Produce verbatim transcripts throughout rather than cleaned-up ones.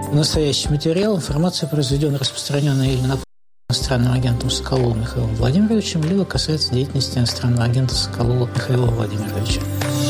Настоящий материал, информация, произведенная, распространенная или направленная иностранным агентом Соколовым Михаилом Владимировичем, либо касается деятельности иностранного агента Соколова Михаила Владимировича.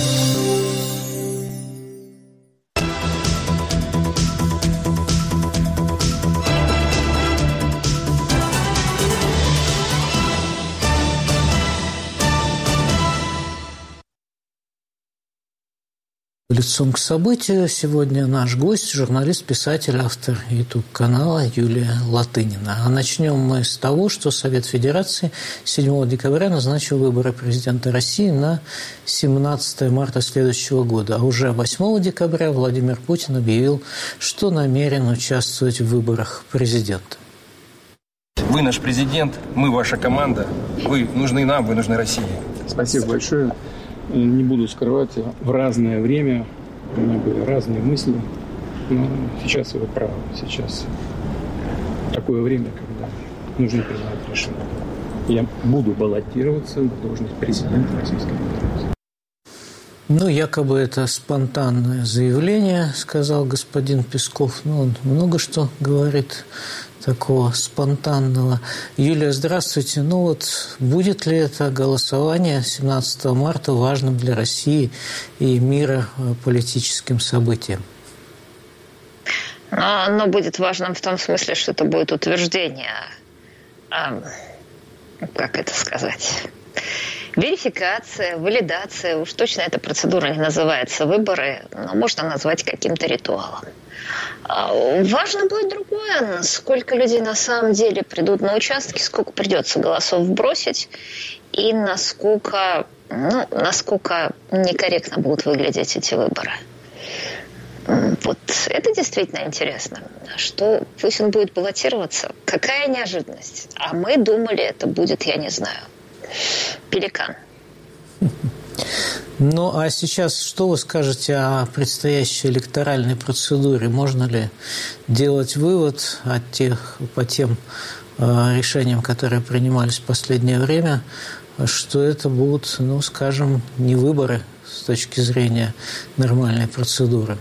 Лицом к событию сегодня наш гость, журналист, писатель, автор ютуб-канала Юлия Латынина. А начнем мы с того, что Совет Федерации седьмого декабря назначил выборы президента России на семнадцатое марта следующего года. А уже восьмого декабря Владимир Путин объявил, что намерен участвовать в выборах президента. Вы наш президент, мы ваша команда. Вы нужны нам, вы нужны России. Спасибо большое. Не буду скрывать, в разное время у меня были разные мысли, но сейчас вы правы, сейчас такое время, когда нужно принимать решение. Я буду баллотироваться на должность президента Российской Федерации. Ну, якобы это спонтанное заявление, сказал господин Песков. Ну, он много что говорит такого спонтанного. Юлия, здравствуйте. Ну вот, будет ли это голосование семнадцатого марта важным для России и мира политическим событием? Оно будет важным в том смысле, что это будет утверждение, а, как это сказать, верификация, валидация. Уж точно эта процедура не называется выборы, но можно назвать каким-то ритуалом. Важно будет другое, сколько людей на самом деле придут на участки, сколько придется голосов бросить и насколько, ну, насколько некорректно будут выглядеть эти выборы. Вот это действительно интересно. Что Путин будет баллотироваться? Какая неожиданность. А мы думали, это будет, я не знаю, пеликан. Ну, а сейчас что вы скажете о предстоящей электоральной процедуре? Можно ли делать вывод от тех, по тем э, решениям, которые принимались в последнее время, что это будут, ну, скажем, не выборы с точки зрения нормальной процедуры?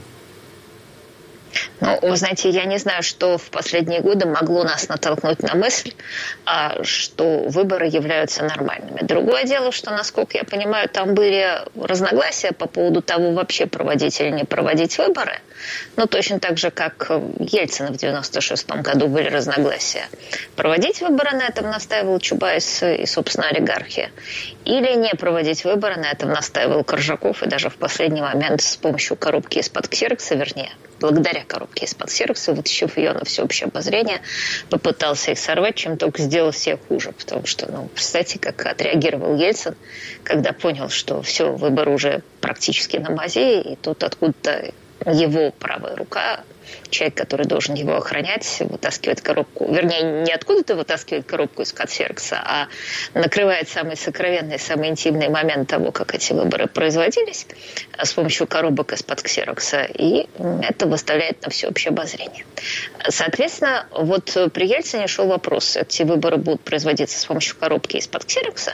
Ну, вы знаете, я не знаю, что в последние годы могло нас натолкнуть на мысль, что выборы являются нормальными. Другое дело, что, насколько я понимаю, там были разногласия по поводу того, вообще проводить или не проводить выборы. Ну, точно так же, как Ельцина в девяносто шестом году были разногласия. Проводить выборы, на этом настаивал Чубайс и, собственно, олигархи. Или не проводить выборы, на этом настаивал Коржаков. И даже в последний момент с помощью коробки из-под ксерокса, вернее, благодаря коробке из-под ксерокса, вытащив ее на всеобщее обозрение, попытался их сорвать, чем только сделал себе хуже. Потому что, ну, представьте, как отреагировал Ельцин, когда понял, что все, выборы уже практически на мазе, и тут откуда-то его правая рука, человек, который должен его охранять, вытаскивает коробку, вернее, не откуда-то вытаскивает коробку из-под ксерокса, а накрывает самый сокровенный, самый интимный момент того, как эти выборы производились, с помощью коробок из-под ксерокса, и это выставляет на всеобщее обозрение. Соответственно, вот при Ельцине шел вопрос, эти выборы будут производиться с помощью коробки из-под ксерокса,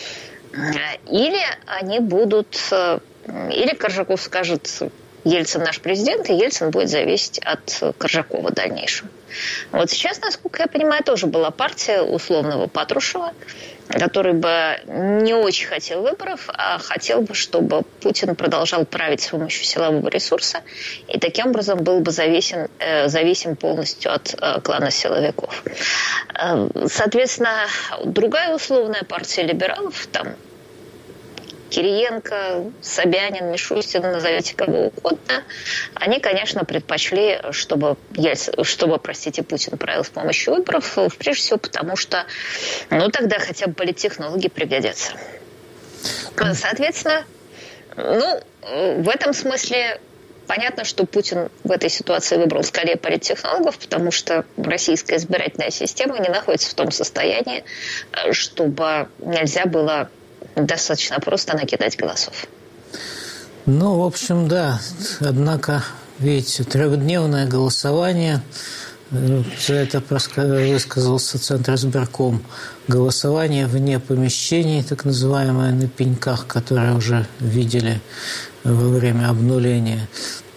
или они будут, или Коржаков скажет: Ельцин наш президент, и Ельцин будет зависеть от Коржакова в дальнейшем. Вот сейчас, насколько я понимаю, тоже была партия условного Патрушева, который бы не очень хотел выборов, а хотел бы, чтобы Путин продолжал править с помощью силового ресурса, и таким образом был бы зависим, э, зависим полностью от э, клана силовиков. Э, соответственно, другая условная партия либералов, там, Кириенко, Собянин, Мишустин, назовите кого угодно, они, конечно, предпочли, чтобы, чтобы, простите, Путин правил с помощью выборов, прежде всего потому, что, ну, тогда хотя бы политтехнологи пригодятся. Соответственно, ну, в этом смысле понятно, что Путин в этой ситуации выбрал скорее политтехнологов, потому что российская избирательная система не находится в том состоянии, чтобы нельзя было достаточно просто накидать голосов. Ну, в общем, да. Однако, видите, трехдневное голосование, за это высказался Центр избирком, голосование вне помещений, так называемое на пеньках, которые уже видели во время обнуления.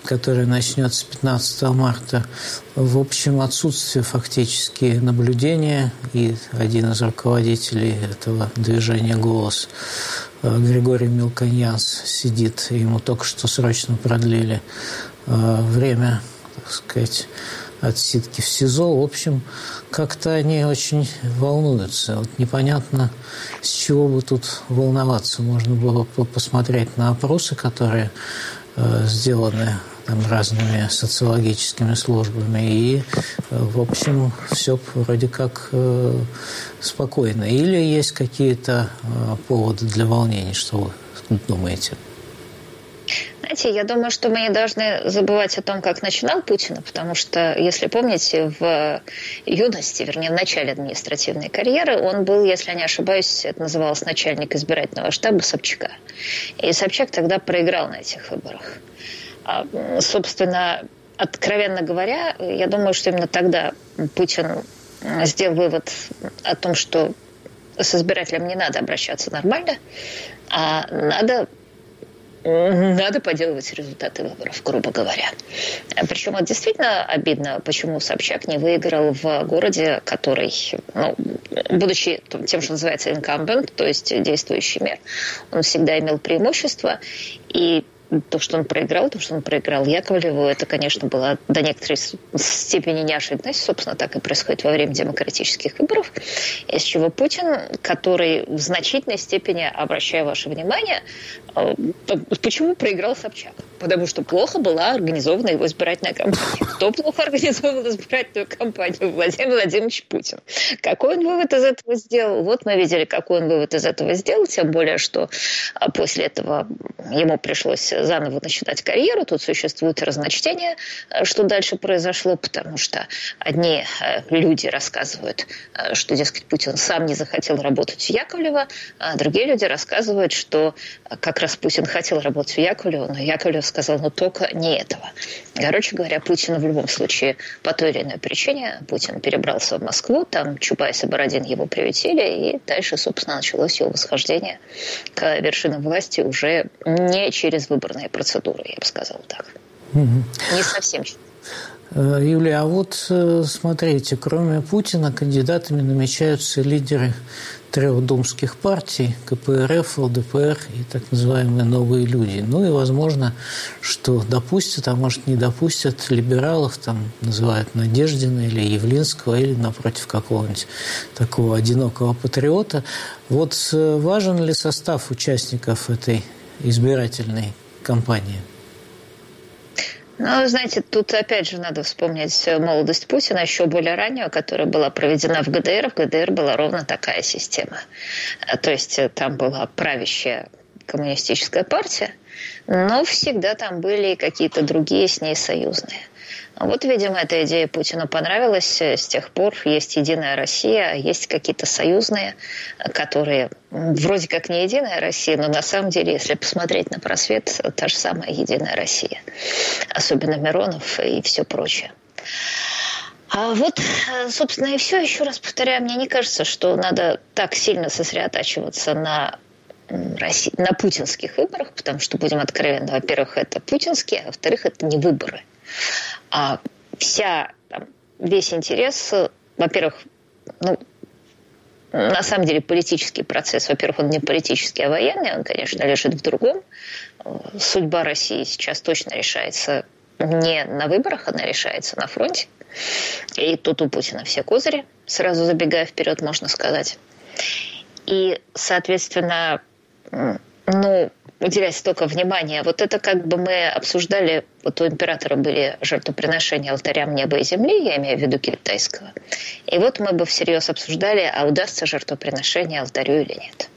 которая начнется пятнадцатого марта, в общем, отсутствие фактически наблюдения. И один из руководителей этого движения «Голос», Григорий Мелконьянс, сидит, ему только что срочно продлили время, так сказать, отсидки в СИЗО. В общем, как-то они очень волнуются. Вот непонятно, с чего бы тут волноваться. Можно было посмотреть на опросы, которые э, сделаны там разными социологическими службами, и, в общем, все вроде как э, спокойно. Или есть какие-то э, поводы для волнений, что вы думаете? Знаете, я думаю, что мы не должны забывать о том, как начинал Путин, потому что, если помните, в юности, вернее, в начале административной карьеры, он был, если я не ошибаюсь, это называлось начальник избирательного штаба Собчака. И Собчак тогда проиграл на этих выборах. А, собственно, откровенно говоря, я думаю, что именно тогда Путин сделал вывод о том, что с избирателем не надо обращаться нормально, а надо Надо поделывать результаты выборов, грубо говоря. Причем это действительно обидно, почему Собчак не выиграл в городе, который, ну, будучи тем, что называется incumbent, то есть действующий мэр, он всегда имел преимущество. И то, что он проиграл, то, что он проиграл Яковлеву, это, конечно, была до некоторой степени неожиданность. Собственно, так и происходит во время демократических выборов. Из чего Путин, который в значительной степени, обращаю ваше внимание, почему проиграл Собчак? Потому что плохо была организована его избирательная кампания. Кто плохо организовал избирательную кампанию? Владимир Владимирович Путин. Какой он вывод из этого сделал? Вот мы видели, какой он вывод из этого сделал, тем более, что после этого ему пришлось заново начинать карьеру. Тут существует разночтение, что дальше произошло, потому что одни люди рассказывают, что, дескать, Путин сам не захотел работать у Яковлева, а другие люди рассказывают, что как раз Путин хотел работать у Яковлева, но Яковлев сказал, ну только не этого. Короче говоря, Путин в любом случае по той или иной причине, Путин перебрался в Москву, там Чубайс и Бородин его приютили, и дальше, собственно, началось его восхождение к вершинам власти уже не через выборные процедуры, я бы сказала так. Угу. Не совсем. Юлия, а вот смотрите, кроме Путина кандидатами намечаются лидеры трех думских партий, ка пэ эр эф, эл дэ пэ эр и так называемые новые люди. Ну и возможно, что допустят, а может не допустят либералов, там называют Надеждина или Явлинского, или напротив какого-нибудь такого одинокого патриота. Вот важен ли состав участников этой избирательной кампании? Ну, знаете, тут опять же надо вспомнить молодость Путина, еще более раннюю, которая была проведена в гэ дэ эр. В гэ дэ эр была ровно такая система. То есть там была правящая коммунистическая партия, но всегда там были какие-то другие с ней союзные. Вот, видимо, эта идея Путину понравилась. С тех пор есть «Единая Россия», есть какие-то союзные, которые вроде как не «Единая Россия», но на самом деле, если посмотреть на просвет, та же самая «Единая Россия». Особенно Миронов и все прочее. А вот, собственно, и все. Еще раз повторяю, мне не кажется, что надо так сильно сосредотачиваться на России, на путинских выборах, потому что, будем откровенны, во-первых, это путинские, а во-вторых, это не выборы. А вся, там, весь интерес, во-первых, ну, на самом деле политический процесс, во-первых, он не политический, а военный, он, конечно, лежит в другом. Судьба России сейчас точно решается не на выборах, она решается на фронте. И тут у Путина все козыри, сразу забегая вперед, можно сказать. И, соответственно, ну, уделять столько внимания. Вот это как бы мы обсуждали, вот у императора были жертвоприношения алтарям неба и земли, я имею в виду китайского. И вот мы бы всерьез обсуждали, а удастся жертвоприношение алтарю или нет.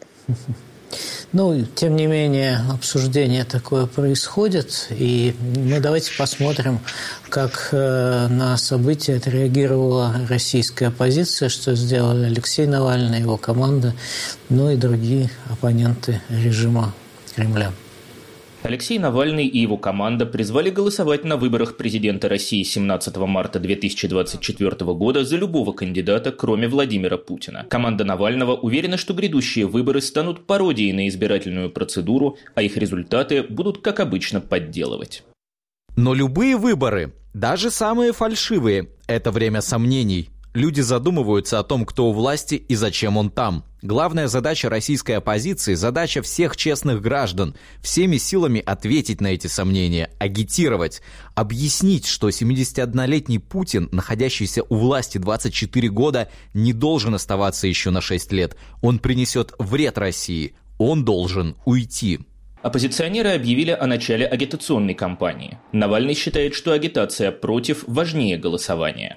Ну, тем не менее, обсуждение такое происходит, и мы давайте посмотрим, как э, на события отреагировала российская оппозиция, что сделали Алексей Навальный, его команда, ну и другие оппоненты режима Кремля. Алексей Навальный и его команда призвали голосовать на выборах президента России семнадцатого марта две тысячи двадцать четвёртого года за любого кандидата, кроме Владимира Путина. Команда Навального уверена, что грядущие выборы станут пародией на избирательную процедуру, а их результаты будут, как обычно, подделывать. Но любые выборы, даже самые фальшивые, это время сомнений. Люди задумываются о том, кто у власти и зачем он там. Главная задача российской оппозиции, задача всех честных граждан, всеми силами ответить на эти сомнения, агитировать, объяснить, что семидесятиоднолетний Путин, находящийся у власти двадцать четыре года, не должен оставаться еще на шесть лет. Он принесет вред России. Он должен уйти. Оппозиционеры объявили о начале агитационной кампании. Навальный считает, что агитация против важнее голосования.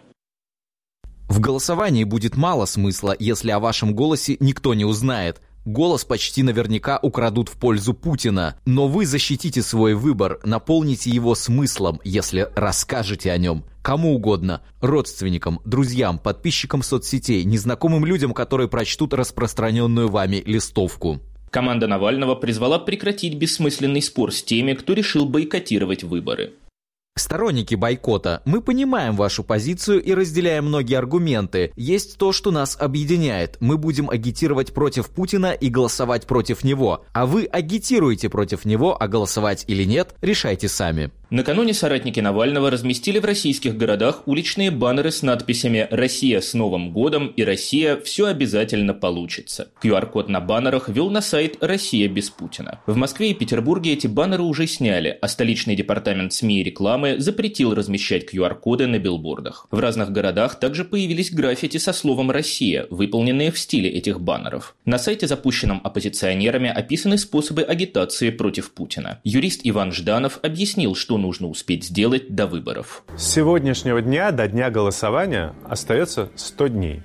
В голосовании будет мало смысла, если о вашем голосе никто не узнает. Голос почти наверняка украдут в пользу Путина. Но вы защитите свой выбор, наполните его смыслом, если расскажете о нем. Кому угодно. Родственникам, друзьям, подписчикам соцсетей, незнакомым людям, которые прочтут распространенную вами листовку. Команда Навального призвала прекратить бессмысленный спор с теми, кто решил бойкотировать выборы. Сторонники бойкота, мы понимаем вашу позицию и разделяем многие аргументы. Есть то, что нас объединяет. Мы будем агитировать против Путина и голосовать против него. А вы агитируете против него, а голосовать или нет, решайте сами. Накануне соратники Навального разместили в российских городах уличные баннеры с надписями «Россия с Новым годом» и «Россия, все обязательно получится». ку ар код на баннерах вел на сайт «Россия без Путина». В Москве и Петербурге эти баннеры уже сняли, а столичный департамент СМИ и рекламы запретил размещать ку ар коды на билбордах. В разных городах также появились граффити со словом «Россия», выполненные в стиле этих баннеров. На сайте, запущенном оппозиционерами, описаны способы агитации против Путина. Юрист Иван Жданов объяснил, что нужно успеть сделать до выборов. С сегодняшнего дня до дня голосования остается сто дней.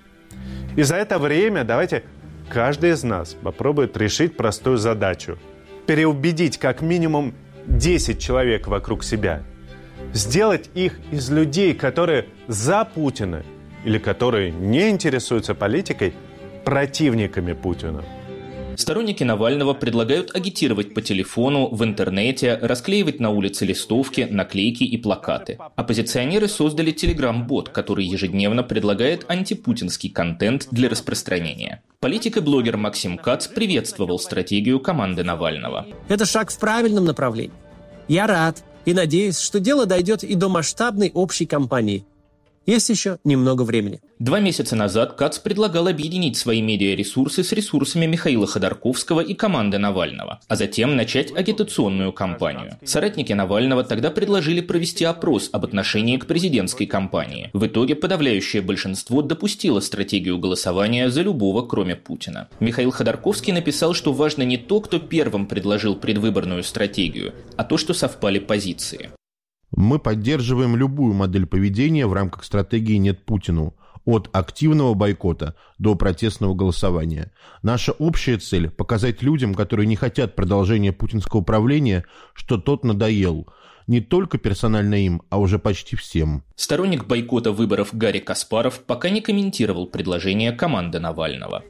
И за это время давайте каждый из нас попробует решить простую задачу. Переубедить как минимум десять человек вокруг себя. Сделать их из людей, которые за Путина или которые не интересуются политикой, противниками Путина. Сторонники Навального предлагают агитировать по телефону, в интернете, расклеивать на улице листовки, наклейки и плакаты. Оппозиционеры создали телеграм-бот, который ежедневно предлагает антипутинский контент для распространения. Политик и блогер Максим Кац приветствовал стратегию команды Навального. Это шаг в правильном направлении. Я рад и надеюсь, что дело дойдет и до масштабной общей кампании. Есть еще немного времени. Два месяца назад Кац предлагал объединить свои медиаресурсы с ресурсами Михаила Ходорковского и команды Навального, а затем начать агитационную кампанию. Соратники Навального тогда предложили провести опрос об отношении к президентской кампании. В итоге подавляющее большинство допустило стратегию голосования за любого, кроме Путина. Михаил Ходорковский написал, что важно не то, кто первым предложил предвыборную стратегию, а то, что совпали позиции. Мы поддерживаем любую модель поведения в рамках стратегии «Нет Путину», от активного бойкота до протестного голосования. Наша общая цель – показать людям, которые не хотят продолжения путинского правления, что тот надоел. Не только персонально им, а уже почти всем. Сторонник бойкота выборов Гарри Каспаров пока не комментировал предложение команды Навального.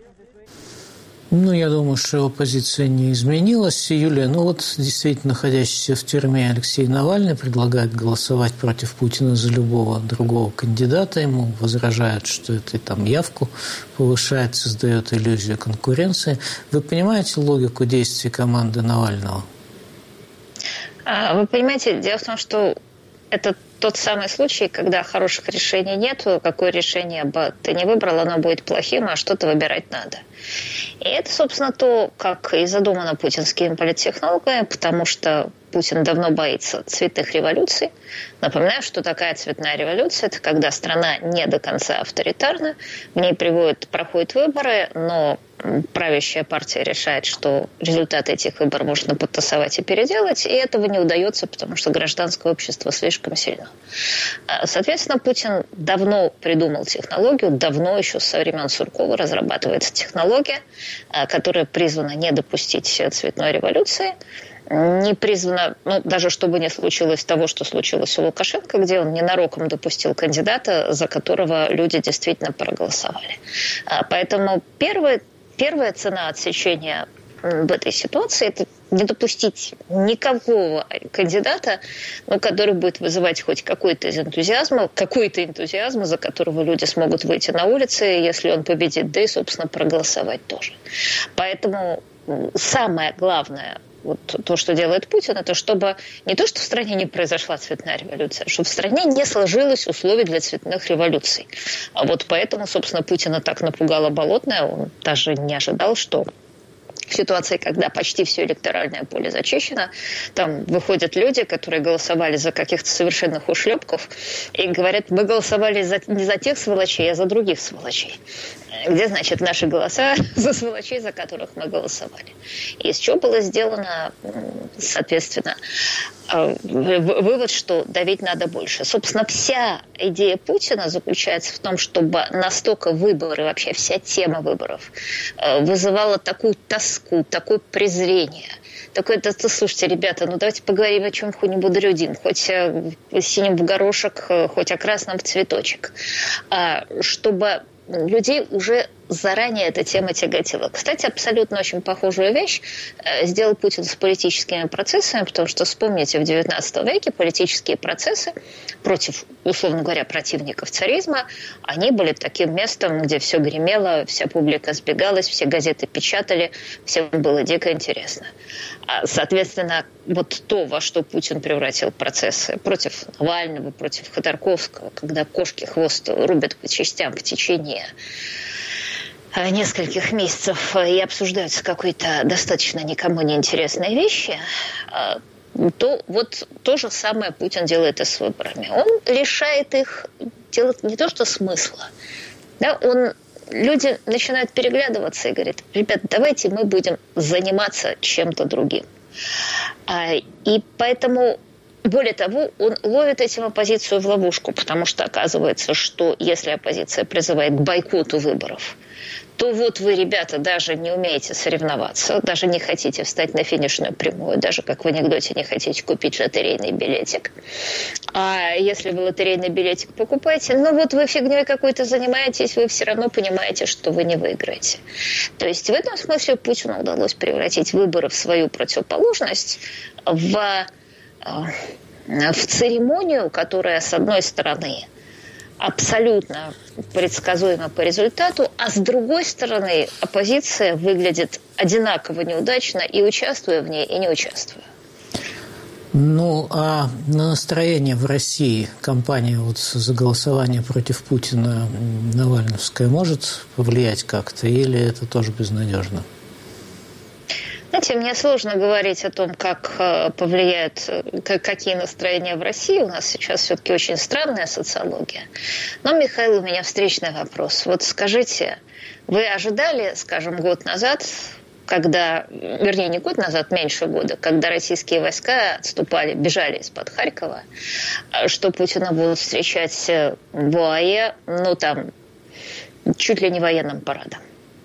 Ну, я думаю, что его позиция не изменилась. Юлия, ну вот действительно находящийся в тюрьме Алексей Навальный предлагает голосовать против Путина за любого другого кандидата. Ему возражают, что это там явку повышает, создает иллюзию конкуренции. Вы понимаете логику действий команды Навального? Вы понимаете, дело в том, что это тот самый случай, когда хороших решений нет, какое решение бы ты не выбрал, оно будет плохим, а что-то выбирать надо. И это, собственно, то, как и задумано путинскими политтехнологами, потому что Путин давно боится цветных революций. Напоминаю, что такая цветная революция – это когда страна не до конца авторитарна, в ней приводят, проходят выборы, но правящая партия решает, что результаты этих выборов можно подтасовать и переделать, и этого не удается, потому что гражданское общество слишком сильно. Соответственно, Путин давно придумал технологию, давно еще со времен Суркова разрабатывается технология, которая призвана не допустить цветной революции, не призвана, ну, даже чтобы не случилось того, что случилось у Лукашенко, где он ненароком допустил кандидата, за которого люди действительно проголосовали. Поэтому первый, первая цена отсечения в этой ситуации – это не допустить никакого кандидата, ну, который будет вызывать хоть какой-то из энтузиазма, какой-то энтузиазм, за которого люди смогут выйти на улицы, если он победит, да и, собственно, проголосовать тоже. Поэтому самое главное вот то, что делает Путин, это чтобы не то, что в стране не произошла цветная революция, а чтобы в стране не сложилось условий для цветных революций. А вот поэтому, собственно, Путина так напугало Болотное, он даже не ожидал, что в ситуации, когда почти все электоральное поле зачищено, там выходят люди, которые голосовали за каких-то совершенных ушлепков, и говорят, мы голосовали за, не за тех сволочей, а за других сволочей. Где, значит, наши голоса за сволочей, за которых мы голосовали. И из чего было сделано, соответственно, вывод, что давить надо больше. Собственно, вся идея Путина заключается в том, чтобы настолько выборы, вообще вся тема выборов вызывала такую тоску, такое презрение. Такое, да, слушайте, ребята, ну давайте поговорим о чем-нибудь дрюдин, хоть о синем в горошек, хоть о красном в цветочек. Чтобы людей уже заранее эта тема тяготила. Кстати, абсолютно очень похожую вещь сделал Путин с политическими процессами, потому что, вспомните, в девятнадцатом веке политические процессы против, условно говоря, противников царизма, они были таким местом, где все гремело, вся публика сбегалась, все газеты печатали, всем было дико интересно. Соответственно, вот то, во что Путин превратил процессы против Навального, против Ходорковского, когда кошки хвост рубят по частям в течение нескольких месяцев и обсуждаются какие-то достаточно никому не интересные вещи, то вот то же самое Путин делает и с выборами. Он лишает их делать не то что смысла, да, он, люди начинают переглядываться и говорят, ребят, давайте мы будем заниматься чем-то другим. И поэтому, более того, он ловит этим оппозицию в ловушку, потому что оказывается, что если оппозиция призывает к бойкоту выборов, то вот вы, ребята, даже не умеете соревноваться, даже не хотите встать на финишную прямую, даже, как в анекдоте, не хотите купить лотерейный билетик. А если вы лотерейный билетик покупаете, ну вот вы фигней какой-то занимаетесь, вы все равно понимаете, что вы не выиграете. То есть в этом смысле Путину удалось превратить выборы в свою противоположность, в, в церемонию, которая, с одной стороны, абсолютно предсказуемо по результату, а с другой стороны оппозиция выглядит одинаково неудачно и участвуя в ней, и не участвуя. Ну, а на настроение в России кампания вот за голосование против Путина навальновская может повлиять как-то, или это тоже безнадежно? Знаете, мне сложно говорить о том, как повлияют, какие настроения в России. У нас сейчас все-таки очень странная социология. Но, Михаил, у меня встречный вопрос. Вот скажите, вы ожидали, скажем, год назад, когда, вернее, не год назад, меньше года, когда российские войска отступали, бежали из-под Харькова, что Путина будут встречать в ОАЭ, ну, там, чуть ли не военным парадом?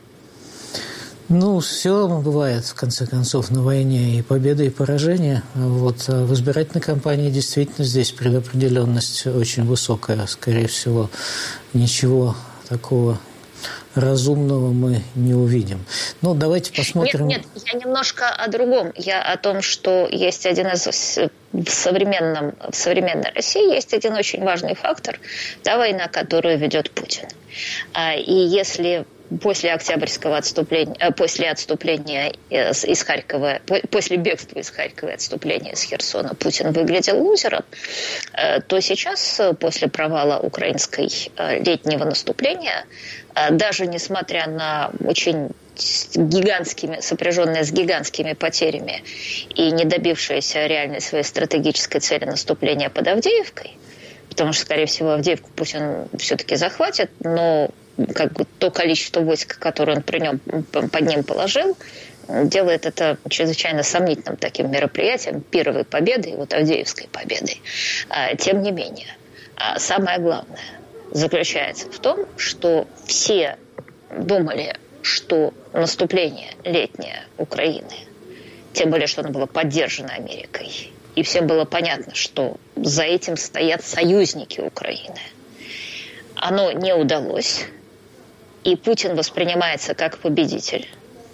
Ну, все бывает, в конце концов, на войне, и победа, и поражение. Вот. А в избирательной кампании действительно здесь предопределенность очень высокая. Скорее всего, ничего такого разумного мы не увидим. Ну, давайте посмотрим. Нет, нет, я немножко о другом. Я о том, что есть один из... В, современном, в современной России есть один очень важный фактор. Та война, которую ведет Путин. И если... После октябрьского отступления, после отступления из, из Харькова, после бегства из Харькова и отступления из Херсона Путин выглядел лузером, то сейчас, после провала украинской летнего наступления, даже несмотря на очень гигантскими, сопряженные с гигантскими потерями и не добившиеся реальной своей стратегической цели наступления под Авдеевкой, потому что, скорее всего, Авдеевку Путин все-таки захватит, но как бы то количество войск, которое он при нем, под ним положил, делает это чрезвычайно сомнительным таким мероприятием, первой победой, вот Авдеевской победой. Тем не менее, самое главное заключается в том, что все думали, что наступление летнее Украины, тем более, что оно было поддержано Америкой, и всем было понятно, что за этим стоят союзники Украины, оно не удалось. И Путин воспринимается как победитель.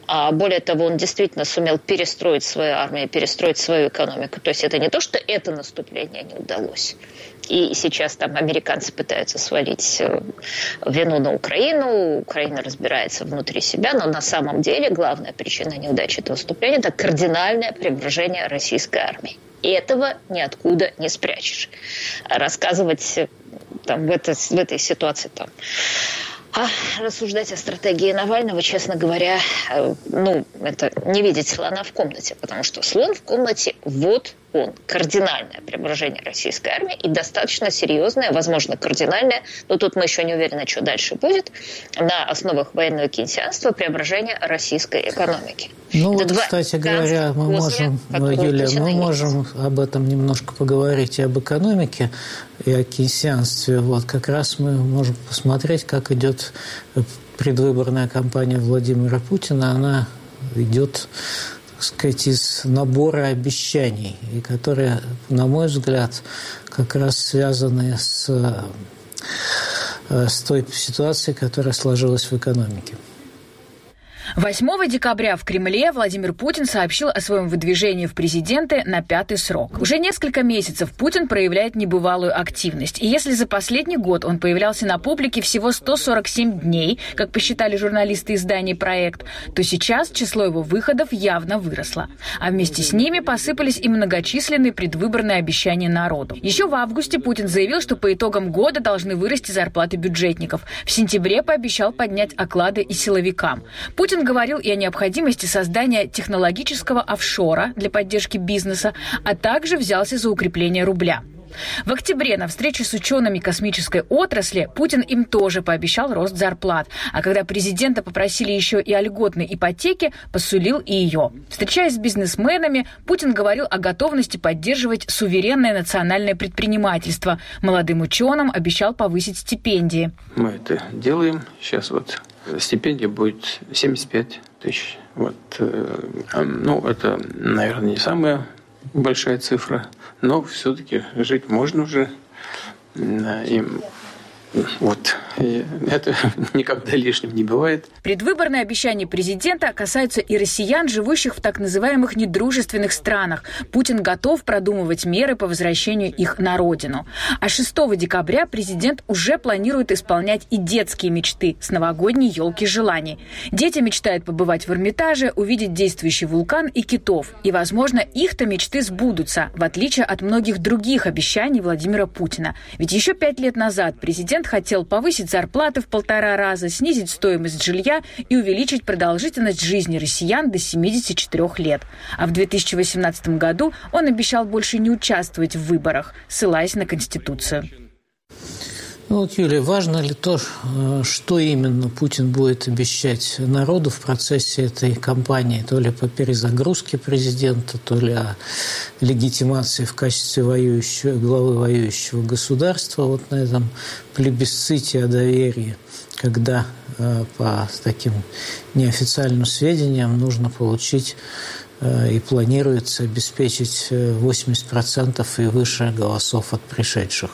А более того, он действительно сумел перестроить свою армию, перестроить свою экономику. То есть это не то, что это наступление не удалось. И сейчас там американцы пытаются свалить вину на Украину, Украина разбирается внутри себя, но на самом деле главная причина неудачи этого наступления – это кардинальное преображение российской армии. И этого ниоткуда не спрячешь. Рассказывать там, в, этой, в этой ситуации там, а рассуждать о стратегии Навального, честно говоря, ну, это не видеть слона в комнате, потому что слон в комнате вот он, кардинальное преображение российской армии и достаточно серьезное, возможно, кардинальное, но тут мы еще не уверены, что дальше будет, на основах военного кейнсианства преображение российской экономики. Ну это вот, кстати говоря, мы можем, Юлия, мы можем об этом немножко поговорить и об экономике, и о кейнсианстве. Вот как раз мы можем посмотреть, как идет предвыборная кампания Владимира Путина. Она идет, так сказать, из набора обещаний, и которые, на мой взгляд, как раз связаны с, с той ситуацией, которая сложилась в экономике. восьмого декабря в Кремле Владимир Путин сообщил о своем выдвижении в президенты на пятый срок. Уже несколько месяцев Путин проявляет небывалую активность. И если за последний год он появлялся на публике всего сто сорок семь дней, как посчитали журналисты издания «Проект», то сейчас число его выходов явно выросло. А вместе с ними посыпались и многочисленные предвыборные обещания народу. Еще в августе Путин заявил, что по итогам года должны вырасти зарплаты бюджетников. В сентябре пообещал поднять оклады и силовикам. Путин говорил и о необходимости создания технологического офшора для поддержки бизнеса, а также взялся за укрепление рубля. В октябре на встрече с учеными космической отрасли Путин им тоже пообещал рост зарплат. А когда президента попросили еще и о льготной ипотеке, посулил и ее. Встречаясь с бизнесменами, Путин говорил о готовности поддерживать суверенное национальное предпринимательство. Молодым ученым обещал повысить стипендии. Мы это делаем. Сейчас вот стипендия будет семьдесят пять тысяч. Вот, ну, это, наверное, не самая большая цифра, но все-таки жить можно уже. И вот, и это никогда лишним не бывает. Предвыборные обещания президента касаются и россиян, живущих в так называемых недружественных странах. Путин готов продумывать меры по возвращению их на родину. А шестого декабря президент уже планирует исполнять и детские мечты с новогодней елки желаний. Дети мечтают побывать в Эрмитаже, увидеть действующий вулкан и китов. И, возможно, их-то мечты сбудутся, в отличие от многих других обещаний Владимира Путина. Ведь еще пять лет назад президент хотел повысить зарплаты в полтора раза, снизить стоимость жилья и увеличить продолжительность жизни россиян до семидесяти четырёх лет. А в две тысячи восемнадцатом году он обещал больше не участвовать в выборах, ссылаясь на Конституцию. Ну вот, Юлия, важно ли то, что именно Путин будет обещать народу в процессе этой кампании, то ли по перезагрузке президента, то ли о легитимации в качестве воюющего, главы воюющего государства, вот на этом плебисците о доверии, когда по таким неофициальным сведениям нужно получить и планируется обеспечить восемьдесят процентов и выше голосов от пришедших.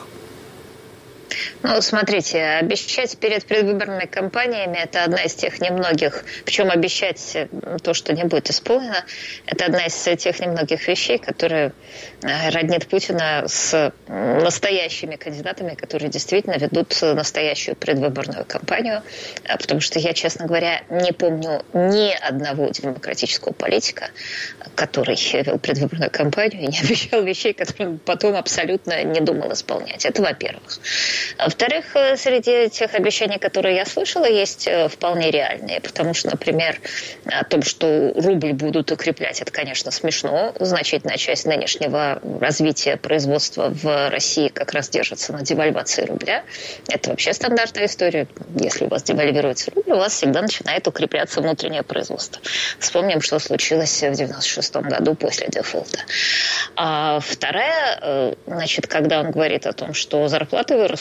Ну, смотрите, обещать перед предвыборными кампаниями – это одна из тех немногих, причем обещать то, что не будет исполнено, это одна из тех немногих вещей, которые роднит Путина с настоящими кандидатами, которые действительно ведут настоящую предвыборную кампанию, потому что я, честно говоря, не помню ни одного демократического политика, который вел предвыборную кампанию и не обещал вещей, которые он потом абсолютно не думал исполнять. Это во-первых. Во-вторых, среди тех обещаний, которые я слышала, есть вполне реальные, потому что, например, о том, что рубль будут укреплять, это, конечно, смешно. Значительная часть нынешнего развития производства в России как раз держится на девальвации рубля. Это вообще стандартная история. Если у вас девальвируется рубль, у вас всегда начинает укрепляться внутреннее производство. Вспомним, что случилось в девяносто шестом году после дефолта. А вторая, значит, когда он говорит о том, что зарплаты вырастут, я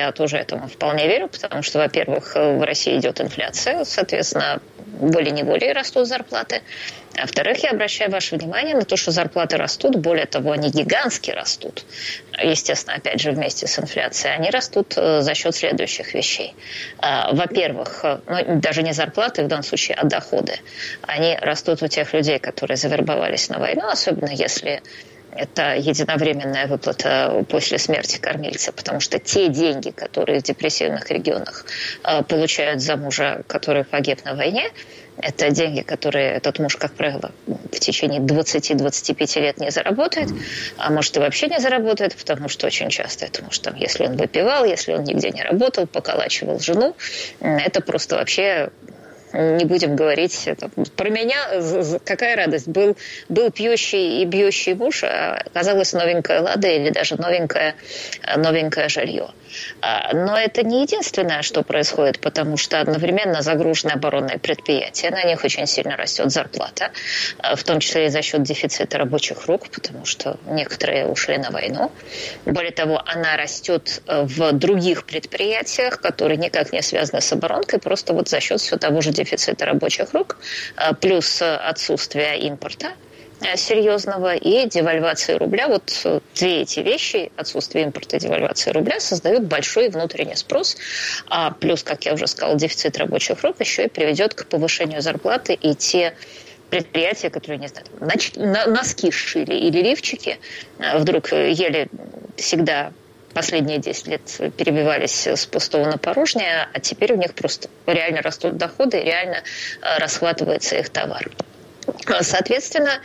я тоже этому вполне верю, потому что, во-первых, в России идет инфляция, соответственно, волей-неволей растут зарплаты. А во-вторых, я обращаю ваше внимание на то, что зарплаты растут, более того, они гигантски растут. Естественно, опять же, вместе с инфляцией. Они растут за счет следующих вещей. Во-первых, ну, даже не зарплаты в данном случае, а доходы. Они растут у тех людей, которые завербовались на войну, особенно если это единовременная выплата после смерти кормильца, потому что те деньги, которые в депрессивных регионах получают за мужа, который погиб на войне, это деньги, которые этот муж, как правило, в течение двадцати-двадцати пяти лет не заработает, а может и вообще не заработает, потому что очень часто это может, там, если он выпивал, если он нигде не работал, поколачивал жену, это просто вообще... Не будем говорить это, про меня, какая радость. Был, был пьющий и бьющий муж, а оказалась новенькая лада или даже новенькое, новенькое жилье. Но это не единственное, что происходит, потому что одновременно загружены оборонные предприятия, на них очень сильно растет зарплата, в том числе и за счет дефицита рабочих рук, потому что некоторые ушли на войну. Более того, она растет в других предприятиях, которые никак не связаны с оборонкой, просто вот за счет всего того же дефицита рабочих рук, плюс отсутствия импорта серьезного и девальвации рубля. Вот две эти вещи, отсутствие импорта и девальвация рубля, создают большой внутренний спрос. А плюс, как я уже сказала, дефицит рабочих рук еще и приведет к повышению зарплаты, и те предприятия, которые, не знаю, носки шили или лифчики, вдруг ели всегда последние десять лет перебивались с пустого на порожнее, а теперь у них просто реально растут доходы, реально расхватывается их товар. Соответственно,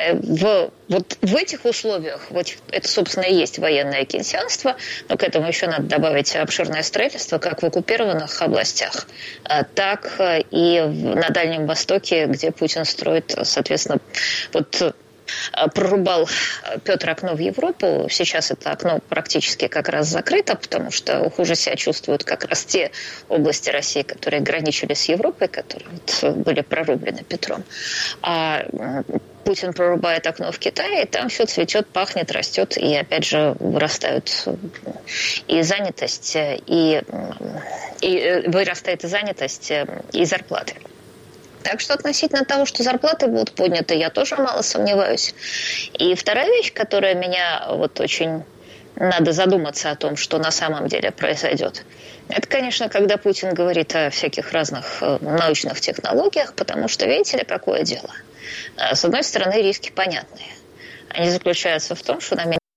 в, вот в этих условиях, вот это, собственно, и есть военное кейнсианство, но к этому еще надо добавить обширное строительство как в оккупированных областях, так и на Дальнем Востоке, где Путин строит, соответственно, вот... прорубал Петр окно в Европу. Сейчас это окно практически как раз закрыто, потому что хуже себя чувствуют как раз те области России, которые граничили с Европой, которые вот были прорублены Петром. А Путин прорубает окно в Китае, и там все цветет, пахнет, растет, и опять же вырастают и занятость, и, и вырастает и занятость, и зарплаты. Так что относительно того, что зарплаты будут подняты, я тоже мало сомневаюсь. И вторая вещь, которая меня вот очень надо задуматься о том, что на самом деле произойдет, это, конечно, когда Путин говорит о всяких разных научных технологиях, потому что, видите ли, какое дело. С одной стороны, риски понятные. Они заключаются в том, что на месте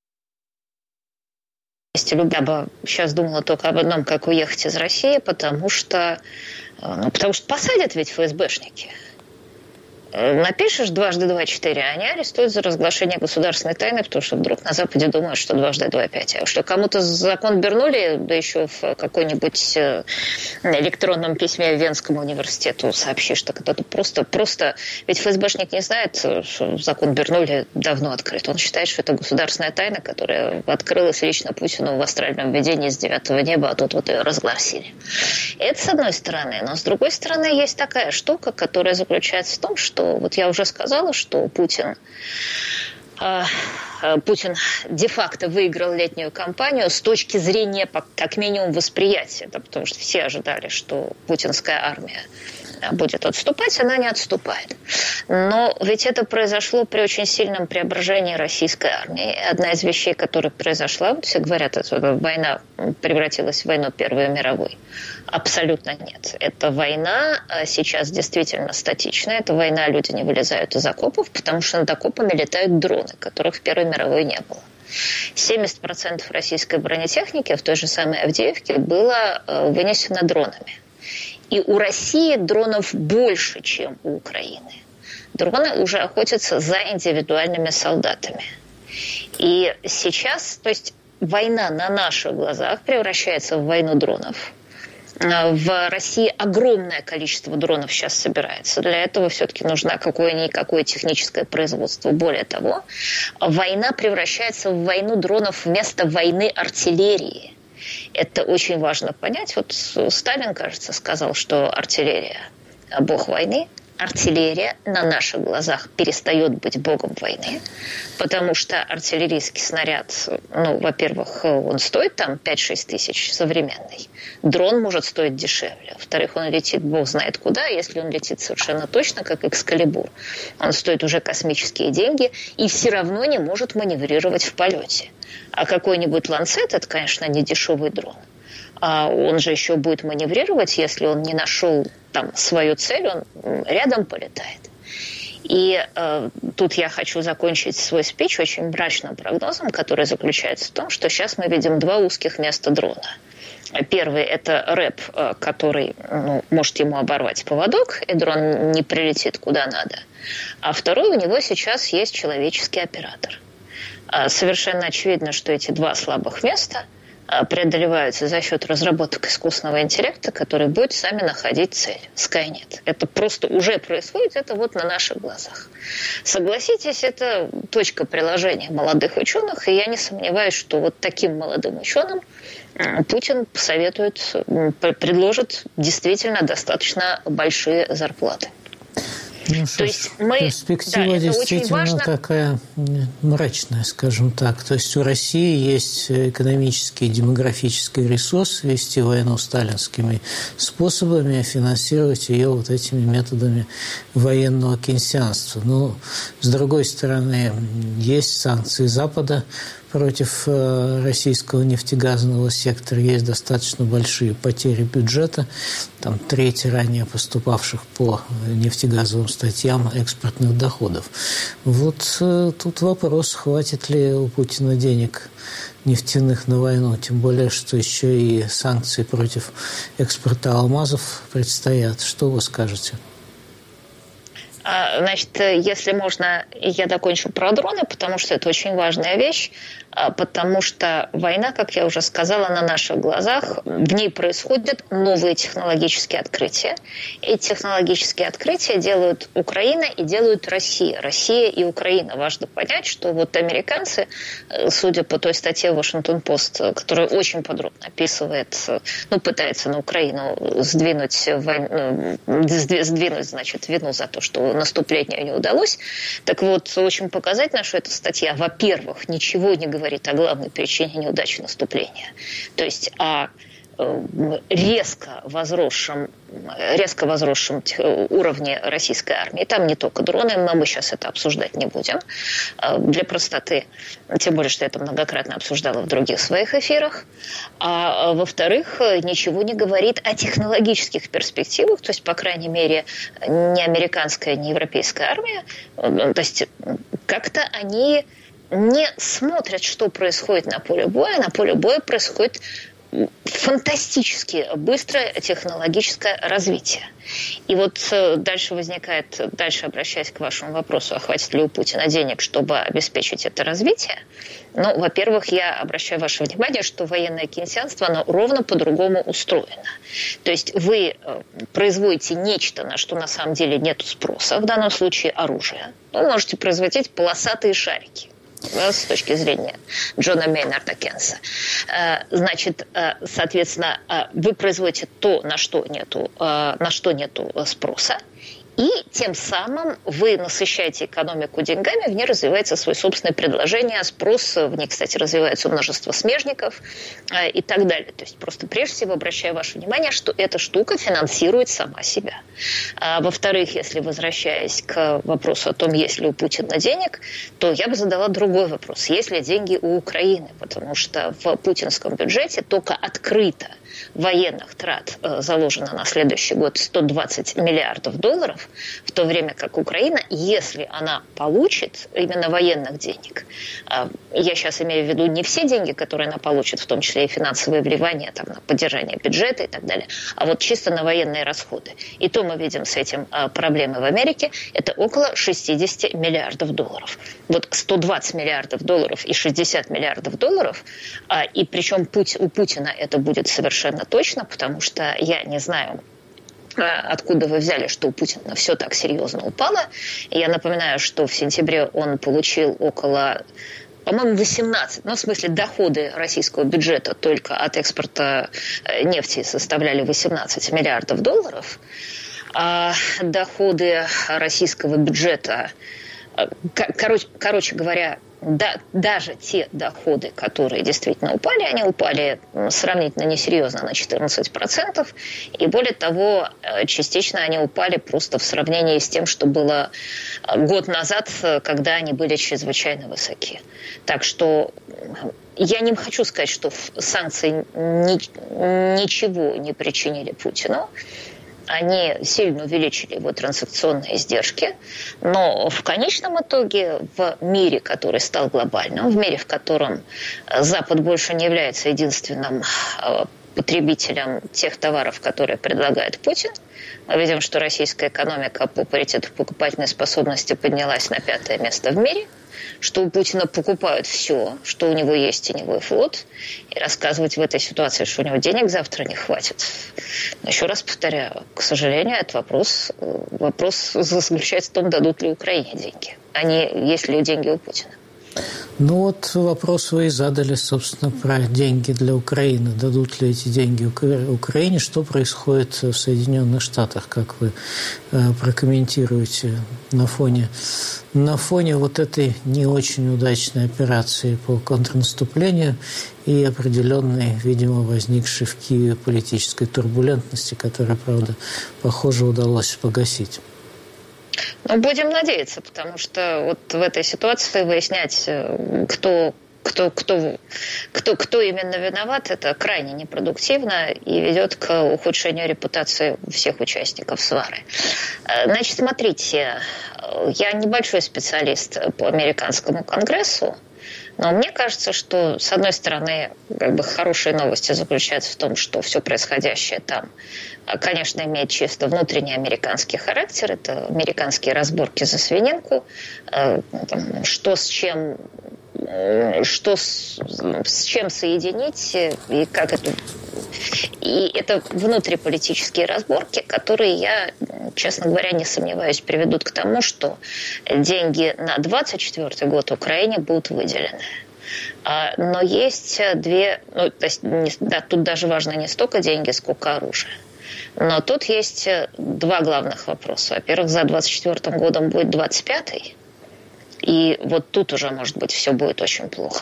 я бы сейчас думала только об одном, как уехать из России, потому что Ну, потому что посадят ведь ФСБшники. Напишешь дважды два четыре, они арестуют за разглашение государственной тайны, потому что вдруг на Западе думают, что дважды два пять. А что кому-то закон вернули, да еще в какой-нибудь электронном письме Венскому университету сообщишь, так это просто, просто... Ведь ФСБшник не знает, что закон вернули давно открыт. Он считает, что это государственная тайна, которая открылась лично Путину в астральном видении с девятого неба, а тут вот ее разгласили. И это с одной стороны. Но с другой стороны есть такая штука, которая заключается в том, что вот я уже сказала, что Путин, э, Путин де-факто выиграл летнюю кампанию с точки зрения, как минимум, восприятия. Да, потому что все ожидали, что путинская армия будет отступать, она не отступает. Но ведь это произошло при очень сильном преображении российской армии. Одна из вещей, которая произошла, вот все говорят, что война превратилась в войну Первой мировой. Абсолютно нет. Эта война сейчас действительно статичная. Эта война, люди не вылезают из окопов, потому что над окопами летают дроны, которых в Первой мировой не было. семьдесят процентов российской бронетехники в той же самой Авдеевке было вынесено дронами. И у России дронов больше, чем у Украины. Дроны уже охотятся за индивидуальными солдатами. И сейчас, то есть война на наших глазах превращается в войну дронов. В России огромное количество дронов сейчас собирается. Для этого все-таки нужно какое-никакое техническое производство. Более того, война превращается в войну дронов вместо войны артиллерии. Это очень важно понять. Вот Сталин, кажется, сказал, что артиллерия – бог войны. артиллерия на наших глазах перестает быть богом войны, потому что артиллерийский снаряд, ну, во-первых, он стоит там пять-шесть тысяч современный. Дрон может стоить дешевле. Во-вторых, он летит бог знает куда, если он летит совершенно точно, как Экскалибур. Он стоит уже космические деньги и все равно не может маневрировать в полете. А какой-нибудь Ланцет – это, конечно, не дешевый дрон. А он же еще будет маневрировать, если он не нашел там свою цель, он рядом полетает. И э, тут я хочу закончить свой спич очень мрачным прогнозом, который заключается в том, что сейчас мы видим два узких места дрона. Первый – это рэп, который, ну, может ему оборвать поводок, и дрон не прилетит куда надо. А второй, у него сейчас есть человеческий оператор. Совершенно очевидно, что эти два слабых места преодолеваются за счет разработок искусственного интеллекта, который будет сами находить цель. Скайнет. Это просто уже происходит, это вот на наших глазах. Согласитесь, это точка приложения молодых ученых, и я не сомневаюсь, что вот таким молодым ученым Путин посоветует, предложит действительно достаточно большие зарплаты. Ну, то есть мы, перспектива да, действительно важно... такая мрачная, скажем так. То есть у России есть экономический и демографический ресурс вести войну сталинскими способами, а финансировать ее вот этими методами военного кейнсианства. Но, с другой стороны, есть санкции Запада против российского нефтегазового сектора, есть достаточно большие потери бюджета, там треть ранее поступавших по нефтегазовым статьям экспортных доходов. Вот тут вопрос, хватит ли у Путина денег нефтяных на войну, тем более, что еще и санкции против экспорта алмазов предстоят. Что вы скажете? Значит, если можно, я докончу про дроны, потому что это очень важная вещь, потому что война, как я уже сказала, на наших глазах, в ней происходят новые технологические открытия. Эти технологические открытия делают Украина и делают Россия. Россия и Украина. Важно понять, что вот американцы, судя по той статье Вашингтон-Пост, которая очень подробно описывает, ну, пытается на Украину сдвинуть, войну, сдвинуть, значит, вину за то, что наступление не удалось. Так вот, очень показательно, что эта статья, во-первых, ничего не говорит о главной причине неудачи наступления. То есть о резко возросшем, резко возросшем уровне российской армии. Там не только дроны, но мы сейчас это обсуждать не будем. Для простоты, тем более, что я это многократно обсуждала в других своих эфирах. А во-вторых, ничего не говорит о технологических перспективах, то есть, по крайней мере, ни американская, ни европейская армия, то есть как-то они не смотрят, что происходит на поле боя. На поле боя происходит фантастически быстрое технологическое развитие. И вот дальше возникает, дальше обращаясь к вашему вопросу, а хватит ли у Путина денег, чтобы обеспечить это развитие? Ну, во-первых, я обращаю ваше внимание, что военное кейнсианство, оно ровно по-другому устроено. То есть вы производите нечто, на что на самом деле нет спроса, в данном случае оружие. Вы можете производить полосатые шарики. С точки зрения Джона Мейнарда Кейнса. Значит, соответственно, вы производите то, на что нету, на что нету спроса, и тем самым вы насыщаете экономику деньгами, в ней развивается свое собственное предложение, спрос, в ней, кстати, развивается множество смежников э, и так далее. То есть просто прежде всего обращаю ваше внимание, что эта штука финансирует сама себя. А, во-вторых, если возвращаясь к вопросу о том, есть ли у Путина денег, то я бы задала другой вопрос. Есть ли деньги у Украины? Потому что в путинском бюджете только открыто военных трат э, заложено на следующий год сто двадцать миллиардов долларов, в то время как Украина, если она получит именно военных денег, э, я сейчас имею в виду не все деньги, которые она получит, в том числе и финансовые вливания там, на поддержание бюджета и так далее, а вот чисто на военные расходы. И то мы видим с этим э, проблемы в Америке, это около шестьдесят миллиардов долларов. Вот сто двадцать миллиардов долларов и шестьдесят миллиардов долларов, э, и причем путь, у Путина это будет совершенно точно, потому что я не знаю, откуда вы взяли, что у Путина все так серьезно упало. Я напоминаю, что в сентябре он получил около, по-моему, восемнадцать, ну, в смысле, доходы российского бюджета только от экспорта нефти составляли восемнадцать миллиардов долларов. А доходы российского бюджета, короче, короче говоря, да, даже те доходы, которые действительно упали, они упали сравнительно несерьезно на четырнадцать процентов. И более того, частично они упали просто в сравнении с тем, что было год назад, когда они были чрезвычайно высоки. Так что я не хочу сказать, что санкции ни, ничего не причинили Путину. Они сильно увеличили его транзакционные издержки, но в конечном итоге в мире, который стал глобальным, в мире, в котором Запад больше не является единственным потребителем тех товаров, которые предлагает Путин, мы видим, что российская экономика по паритету покупательной способности поднялась на пятое место в мире, что у Путина покупают все, что у него есть теневой флот, и рассказывать в этой ситуации, что у него денег завтра не хватит. Но еще раз повторяю, к сожалению, этот вопрос, вопрос заключается в том, дадут ли Украине деньги, а не есть ли деньги у Путина. Ну вот вопрос вы и задали, собственно, про деньги для Украины. Дадут ли эти деньги Украине? Что происходит в Соединенных Штатах? Как вы э, прокомментируете на фоне, на фоне вот этой не очень удачной операции по контрнаступлению и определенной, видимо, возникшей в Киеве политической турбулентности, которая, правда, похоже, удалось погасить? Ну, будем надеяться, потому что вот в этой ситуации выяснять, кто, кто, кто, кто, кто именно виноват, это крайне непродуктивно и ведет к ухудшению репутации всех участников свары. Значит, смотрите, я небольшой специалист по американскому конгрессу, но мне кажется, что, с одной стороны, как бы хорошие новости заключаются в том, что все происходящее там, конечно, имеет чисто внутренний американский характер. Это американские разборки за свининку, что с чем, что с, с чем соединить и как это... И это внутриполитические разборки, которые, я, честно говоря, не сомневаюсь, приведут к тому, что деньги на двадцать четвёртый год Украине будут выделены. Но есть две... Ну, то есть, да, тут даже важно не столько деньги, сколько оружие. Но тут есть два главных вопроса. Во-первых, за двадцать четвёртым годом будет двадцать пятый, и вот тут уже, может быть, все будет очень плохо.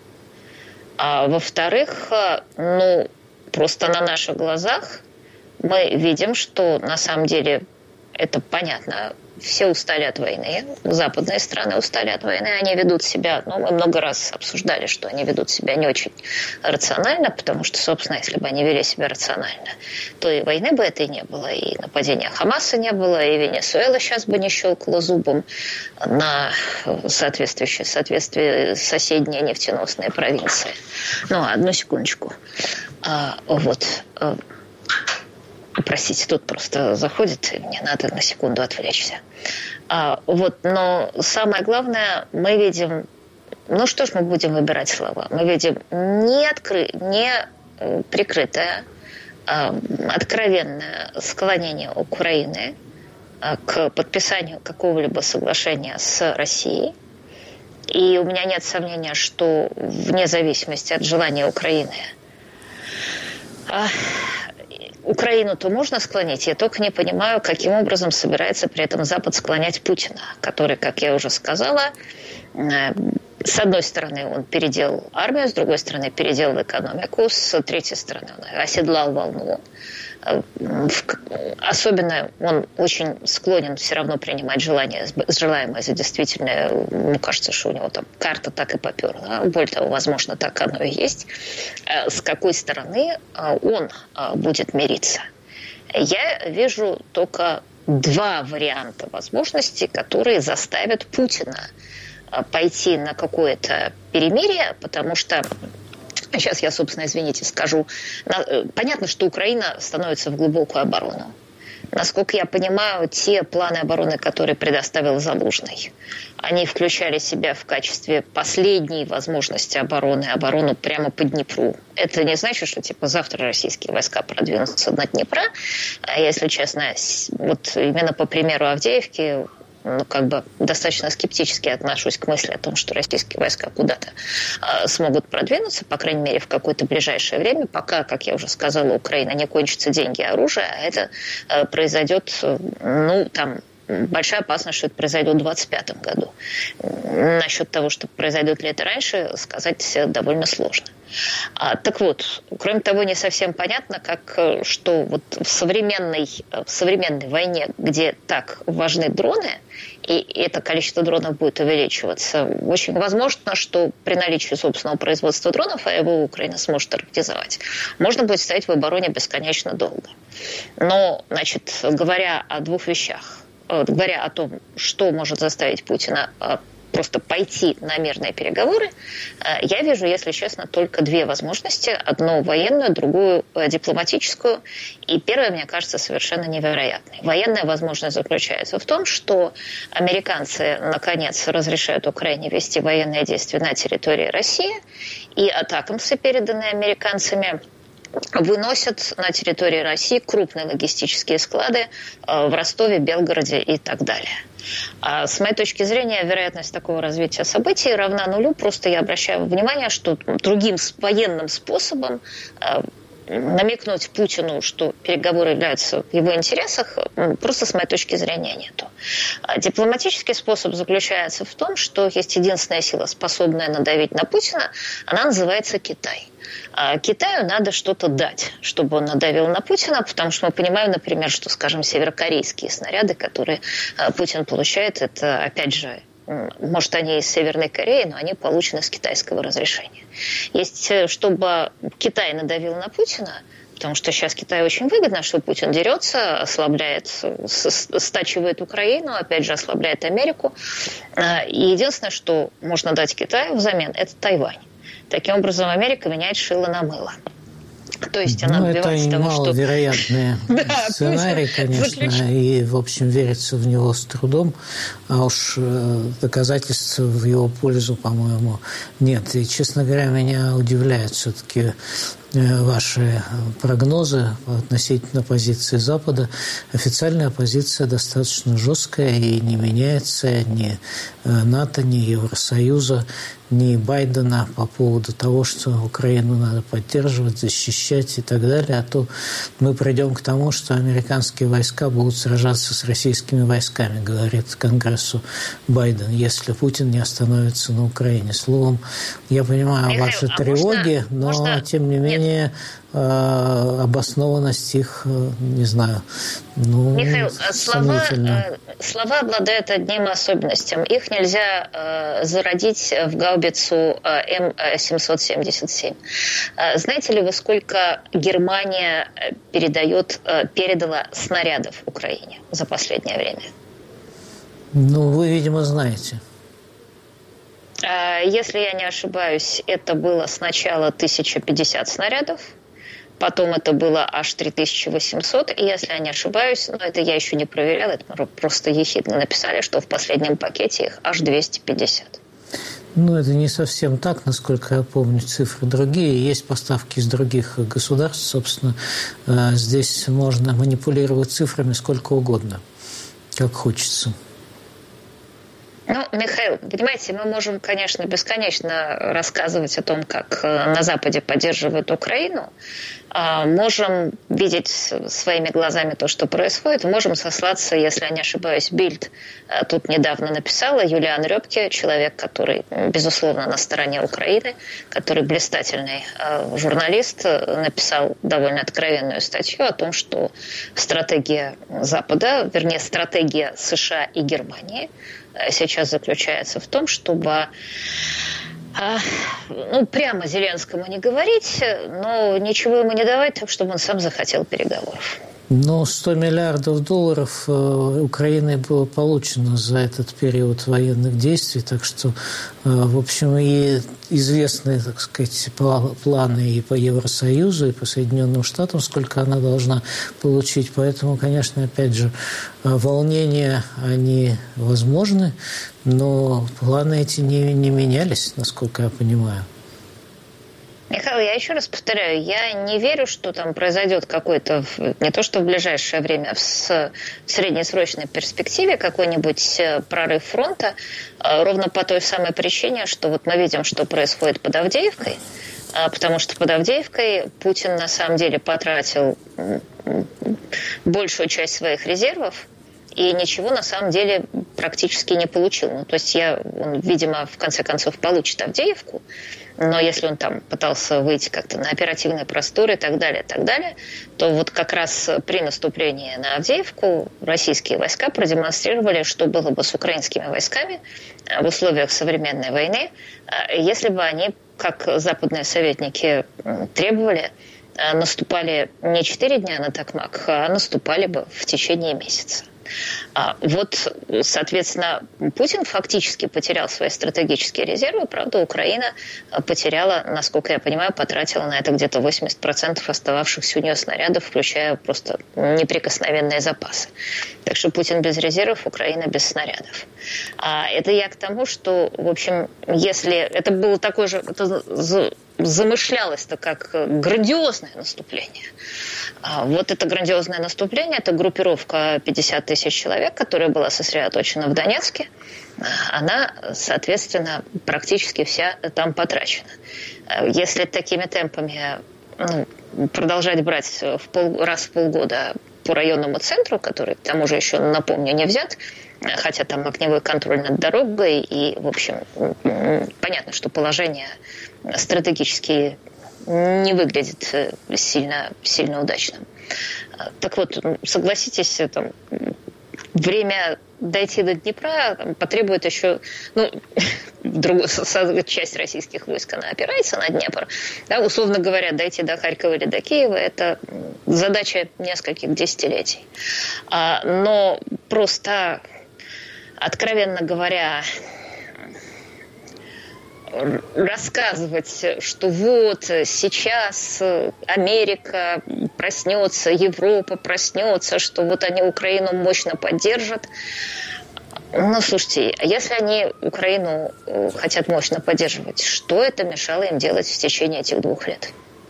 А во-вторых, ну, просто на наших глазах мы видим, что на самом деле это понятно. Все устали от войны, западные страны устали от войны, они ведут себя, ну, мы много раз обсуждали, что они ведут себя не очень рационально, потому что, собственно, если бы они вели себя рационально, то и войны бы этой не было, и нападения Хамаса не было, и Венесуэла сейчас бы не щелкала зубом на соответствующие, соответствие соседние нефтеносные провинции. Ну, одну секундочку. А, вот... Простите, тут просто заходит, и мне надо на секунду отвлечься. А, вот, но самое главное, мы видим, ну что ж мы будем выбирать слова? Мы видим не, откры, не прикрытое, а откровенное склонение Украины а, к подписанию какого-либо соглашения с Россией. И у меня нет сомнения, что вне зависимости от желания Украины... А, Украину-то можно склонить, я только не понимаю, каким образом собирается при этом Запад склонять Путина, который, как я уже сказала, с одной стороны он переделал армию, с другой стороны переделал экономику, с третьей стороны он оседлал волну. Особенно он очень склонен все равно принимать желание, желаемое за действительное. Мне кажется, что у него там карта так и поперла. Более того, возможно, так оно и есть. С какой стороны он будет мириться? Я вижу только два варианта возможностей, которые заставят Путина пойти на какое-то перемирие, потому что сейчас я, собственно, извините, скажу. Понятно, что Украина становится в глубокую оборону. Насколько я понимаю, те планы обороны, которые предоставил Залужный, они включали себя в качестве последней возможности обороны, оборону прямо по Днепру. Это не значит, что типа завтра российские войска продвинутся на Днепра. А если честно, вот именно по примеру Авдеевки ну, как бы достаточно скептически отношусь к мысли о том, что российские войска куда-то э, смогут продвинуться, по крайней мере, в какое-то ближайшее время, пока, как я уже сказала, Украина не кончатся деньги и оружие, а это э, произойдет, э, ну, там, большая опасность, что это произойдет в двадцать пятом году. Насчет того, что произойдет ли это раньше, сказать довольно сложно. А, так вот, кроме того, не совсем понятно, как, что вот в современной, в современной войне, где так важны дроны, и это количество дронов будет увеличиваться, очень возможно, что при наличии собственного производства дронов, а его Украина сможет организовать, можно будет стоять в обороне бесконечно долго. Но, значит, говоря о двух вещах, говоря о том, что может заставить Путина просто пойти на мирные переговоры, я вижу, если честно, только две возможности. Одну военную, другую дипломатическую. И первая, мне кажется, совершенно невероятной. Военная возможность заключается в том, что американцы, наконец, разрешают Украине вести военные действия на территории России, и атакамсы, переданные американцами, выносят на территории России крупные логистические склады в Ростове, Белгороде и так далее. А с моей точки зрения, вероятность такого развития событий равна нулю. Просто я обращаю внимание, что другим военным способом намекнуть Путину, что переговоры являются в его интересах, просто с моей точки зрения нету. А дипломатический способ заключается в том, что есть единственная сила, способная надавить на Путина, она называется Китай. А Китаю надо что-то дать, чтобы он надавил на Путина, потому что мы понимаем, например, что, скажем, северокорейские снаряды, которые Путин получает, это, опять же, может, они из Северной Кореи, но они получены с китайского разрешения. Есть, чтобы Китай надавил на Путина, потому что сейчас Китаю очень выгодно, что Путин дерется, ослабляет, стачивает Украину, опять же, ослабляет Америку. И единственное, что можно дать Китаю взамен, это Тайвань. Таким образом, Америка меняет шило на мыло. То есть она ну, добивается это того, что... маловероятный сценарий, конечно, и, в общем, верится в него с трудом, а уж доказательств в его пользу, по-моему, нет. И, честно говоря, меня удивляют все-таки ваши прогнозы относительно позиции Запада. Официальная позиция достаточно жесткая и не меняется ни НАТО, ни Евросоюза, ни Байдена по поводу того, что Украину надо поддерживать, защищать и так далее. А то мы придем к тому, что американские войска будут сражаться с российскими войсками, говорит Конгрессу Байден, если Путин не остановится на Украине. Словом, я понимаю Михаил, ваши а тревоги, можно, но, можно... тем не менее, Нет. обоснованность их, не знаю, ну, Михаил, слова, слова обладают одним особенностью. Их нельзя э, зародить в гаубицу М семьсот семьдесят семь. Знаете ли вы, сколько Германия передает, передала снарядов Украине за последнее время? Ну, вы, видимо, знаете. Если я не ошибаюсь, это было сначала тысяча пятьдесят снарядов, потом это было аж три тысячи восемьсот, и если я не ошибаюсь, но это я еще не проверяла, это мы просто ехидно написали, что в последнем пакете их аж двести пятьдесят. Ну, это не совсем так, насколько я помню, цифры другие. Есть поставки из других государств, собственно, здесь можно манипулировать цифрами сколько угодно, как хочется. Ну, Михаил, понимаете, мы можем, конечно, бесконечно рассказывать о том, как на Западе поддерживают Украину, можем видеть своими глазами то, что происходит, можем сослаться, если я не ошибаюсь, Бильд тут недавно написала, Юлиан Рёбке, человек, который, безусловно, на стороне Украины, который блистательный журналист, написал довольно откровенную статью о том, что стратегия Запада, вернее, стратегия США и Германии сейчас заключается в том, чтобы, ну, прямо Зеленскому не говорить, но ничего ему не давать, так чтобы он сам захотел переговоров. Ну, сто миллиардов долларов Украиной было получено за этот период военных действий, так что, в общем, и известны, так сказать, планы и по Евросоюзу, и по Соединенным Штатам, сколько она должна получить. Поэтому, конечно, опять же, волнения, они возможны, но планы эти не, не менялись, насколько я понимаю. Михаил, Михаил, я еще раз повторяю, я не верю, что там произойдет какой-то, не то что в ближайшее время, в среднесрочной перспективе какой-нибудь прорыв фронта, ровно по той самой причине, что вот мы видим, что происходит под Авдеевкой, потому что под Авдеевкой Путин на самом деле потратил большую часть своих резервов, и ничего на самом деле практически не получил. Ну, то есть я, он, видимо, в конце концов получит Авдеевку, но если он там пытался выйти как-то на оперативные просторы и так далее, и так далее, то вот как раз при наступлении на Авдеевку российские войска продемонстрировали, что было бы с украинскими войсками в условиях современной войны, если бы они, как западные советники требовали, наступали не четыре дня на Токмак, а наступали бы в течение месяца. А вот, соответственно, Путин фактически потерял свои стратегические резервы, правда, Украина потеряла, насколько я понимаю, потратила на это где-то восемьдесят процентов остававшихся у нее снарядов, включая просто неприкосновенные запасы. Так что Путин без резервов, Украина без снарядов. А это я к тому, что, в общем, если это было такое же, это замышлялось-то как грандиозное наступление. А вот это грандиозное наступление, это группировка пятьдесят тысяч человек, которая была сосредоточена в Донецке, она, соответственно, практически вся там потрачена. Если такими темпами ну, продолжать брать в пол, раз в полгода по районному центру, который, к тому же, еще, напомню, не взят, хотя там огневой контроль над дорогой, и, в общем, понятно, что положение стратегически не выглядит сильно, сильно удачным. Так вот, согласитесь, там, время дойти до Днепра там, потребует еще, ну, другую, часть российских войск, она опирается на Днепр. Да, условно говоря, дойти до Харькова или до Киева – это задача нескольких десятилетий. А, но просто, откровенно говоря, рассказывать, что вот сейчас Америка проснется, Европа проснется, что вот они Украину мощно поддержат. Ну, слушайте, если они Украину хотят мощно поддерживать, что это мешало им делать в течение этих двух лет?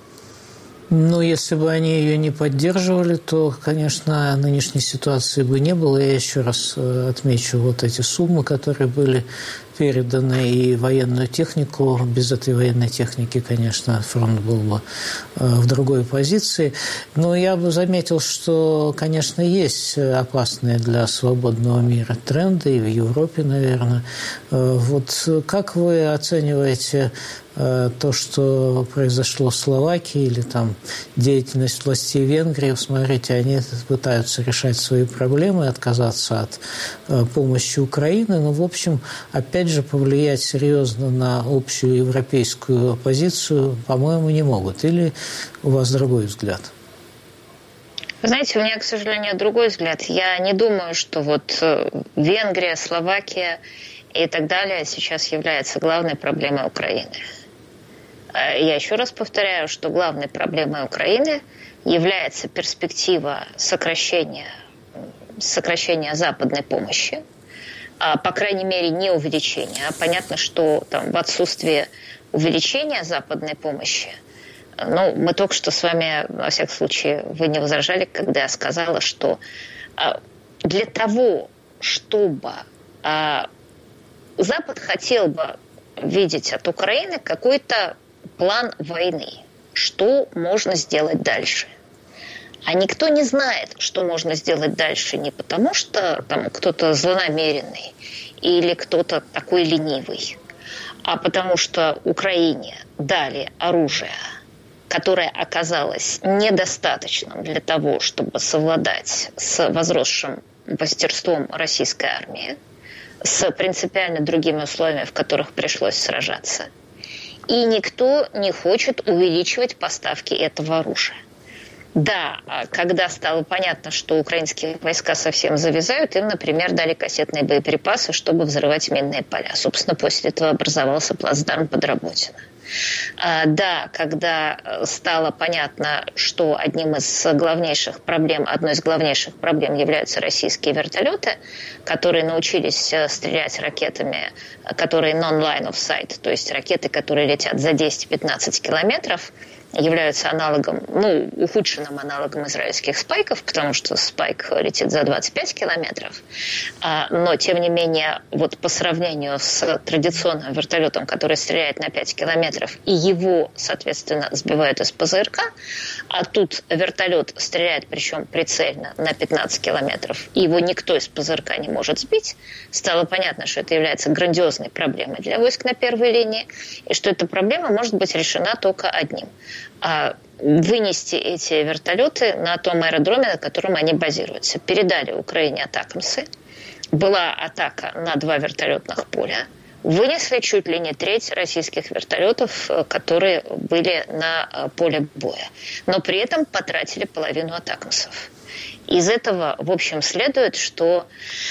Ну, если бы они ее не поддерживали, то, конечно, нынешней ситуации бы не было. Я еще раз отмечу вот эти суммы, которые были переданы, и военную технику. Без этой военной техники, конечно, фронт был бы в другой позиции. Но я бы заметил, что, конечно, есть опасные для свободного мира тренды и в Европе, наверное. Вот как вы оцениваете то, что произошло в Словакии, или там деятельность властей Венгрии? Смотрите, они пытаются решать свои проблемы, отказаться от помощи Украины, но, в общем, опять же, повлиять серьезно на общую европейскую позицию, по-моему, не могут. Или у вас другой взгляд? Знаете, у меня, к сожалению, другой взгляд. Я не думаю, что вот Венгрия, Словакия и так далее сейчас является главной проблемой Украины. Я еще раз повторяю, что главной проблемой Украины является перспектива сокращения, сокращения западной помощи, по крайней мере, не увеличения. Понятно, что там, в отсутствие увеличения западной помощи, ну, мы только что с вами, во всяком случае, вы не возражали, когда я сказала, что для того, чтобы Запад хотел бы видеть от Украины какой-то план войны, что можно сделать дальше. А никто не знает, что можно сделать дальше, не потому что там кто-то злонамеренный или кто-то такой ленивый, а потому что Украине дали оружие, которое оказалось недостаточным для того, чтобы совладать с возросшим мастерством российской армии, с принципиально другими условиями, в которых пришлось сражаться. И никто не хочет увеличивать поставки этого оружия. Да, когда стало понятно, что украинские войска совсем завязают, им, например, дали кассетные боеприпасы, чтобы взрывать минные поля. Собственно, после этого образовался плацдарм под Работино. Да, когда стало понятно, что одним из главнейших проблем, одной из главнейших проблем являются российские вертолеты, которые научились стрелять ракетами, которые non-line of sight, то есть ракеты, которые летят за десять-пятнадцать километров, являются аналогом, ну, ухудшенным аналогом израильских спайков, потому что спайк летит за двадцать пять километров. Но, тем не менее, вот по сравнению с традиционным вертолетом, который стреляет на пять километров, и его, соответственно, сбивают из ПЗРК, а тут вертолет стреляет, причем прицельно, на пятнадцать километров, и его никто из ПЗРК не может сбить, стало понятно, что это является грандиозной проблемой для войск на первой линии, и что эта проблема может быть решена только одним – вынести эти вертолеты на том аэродроме, на котором они базируются. Передали Украине атакамсы. Была атака на два вертолетных поля. Вынесли чуть ли не треть российских вертолетов, которые были на поле боя. Но при этом потратили половину атакамсов. Из этого, в общем, следует, что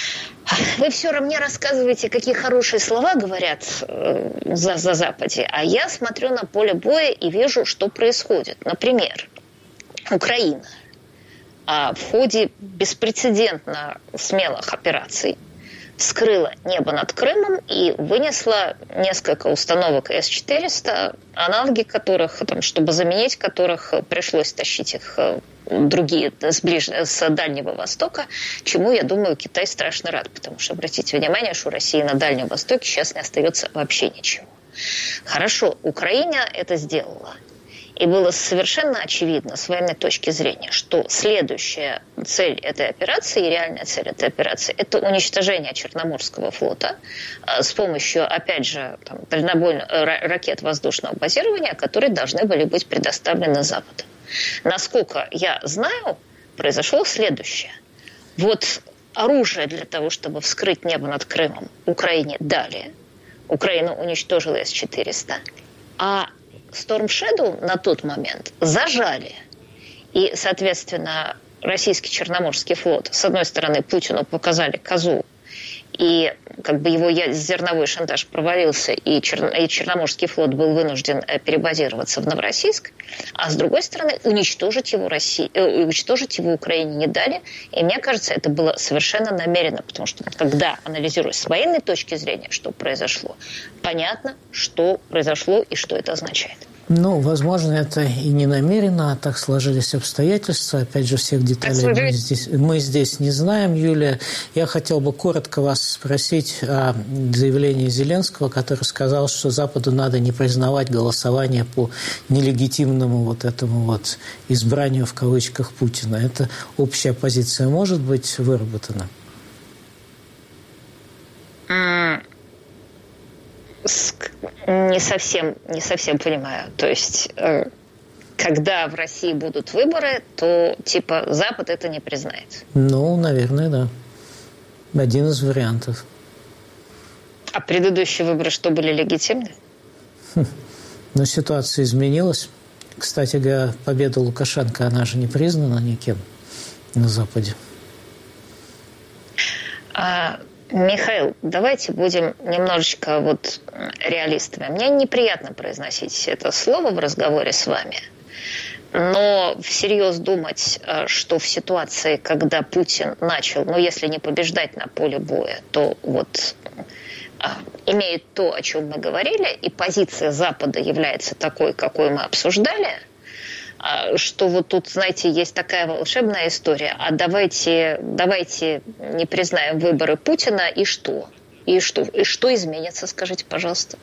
вы все равно мне рассказываете, какие хорошие слова говорят э, за, за Западе, а я смотрю на поле боя и вижу, что происходит. Например, Украина а, в ходе беспрецедентно смелых операций вскрыла небо над Крымом и вынесла несколько установок эс четыреста, аналоги которых, там, чтобы заменить которых, пришлось тащить их другие с, ближ... с Дальнего Востока, чему, я думаю, Китай страшно рад, потому что, обратите внимание, что у России на Дальнем Востоке сейчас не остается вообще ничего. Хорошо, Украина это сделала. И было совершенно очевидно с военной точки зрения, что следующая цель этой операции, реальная цель этой операции, это уничтожение Черноморского флота с помощью, опять же, там, дальнобойных ракет воздушного базирования, которые должны были быть предоставлены Западу. Насколько я знаю, произошло следующее. Вот оружие для того, чтобы вскрыть небо над Крымом, Украине дали. Украина уничтожила эс четыреста. А Storm Shadow на тот момент зажали. И, соответственно, российский Черноморский флот, с одной стороны, Путину показали козу, и как бы его зерновой шантаж провалился, и, Чер... и Черноморский флот был вынужден перебазироваться в Новороссийск, а с другой стороны, уничтожить его, России... э, уничтожить его Украине не дали. И мне кажется, это было совершенно намеренно, потому что когда анализируешь с военной точки зрения, что произошло, понятно, что произошло и что это означает. Ну, возможно, это и не намеренно, а так сложились обстоятельства. Опять же, всех деталей мы здесь, мы здесь не знаем, Юлия. Я хотел бы коротко вас спросить о заявлении Зеленского, который сказал, что Западу надо не признавать голосование по нелегитимному вот этому вот избранию в кавычках Путина. Эта общая позиция может быть выработана? Не совсем, не совсем понимаю. То есть, когда в России будут выборы, то типа Запад это не признает. Ну, наверное, да. Один из вариантов. А предыдущие выборы что, были легитимны? Хм. Но ситуация изменилась. Кстати говоря, победа Лукашенко, она же не признана никем на Западе. А... Михаил, давайте будем немножечко вот реалистами. Мне неприятно произносить это слово в разговоре с вами, но всерьез думать, что в ситуации, когда Путин начал, ну, если не побеждать на поле боя, то вот имеет то, о чем мы говорили, и позиция Запада является такой, какой мы обсуждали, что вот тут, знаете, есть такая волшебная история. А давайте, давайте не признаем выборы Путина, и что? И что? И что изменится, скажите, пожалуйста?